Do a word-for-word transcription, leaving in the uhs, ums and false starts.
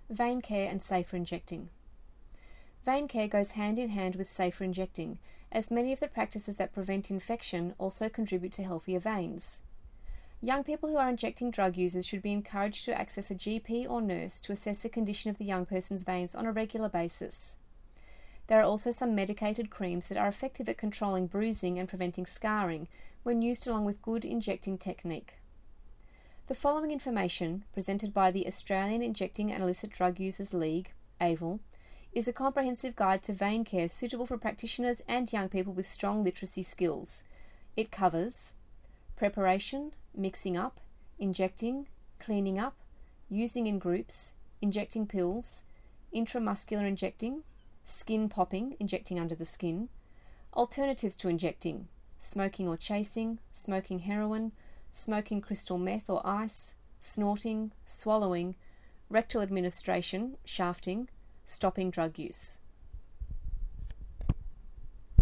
Vein care and safer injecting. Vein care goes hand in hand with safer injecting, as many of the practices that prevent infection also contribute to healthier veins. Young people who are injecting drug users should be encouraged to access a G P or nurse to assess the condition of the young person's veins on a regular basis. There are also some medicated creams that are effective at controlling bruising and preventing scarring when used along with good injecting technique. The following information, presented by the Australian Injecting and Illicit Drug Users League, A V I L, is a comprehensive guide to vein care suitable for practitioners and young people with strong literacy skills. It covers preparation, mixing up, injecting, cleaning up, using in groups, injecting pills, intramuscular injecting, skin popping, injecting under the skin, alternatives to injecting, smoking or chasing, smoking heroin, smoking crystal meth or ice, snorting, swallowing, rectal administration, shafting, stopping drug use.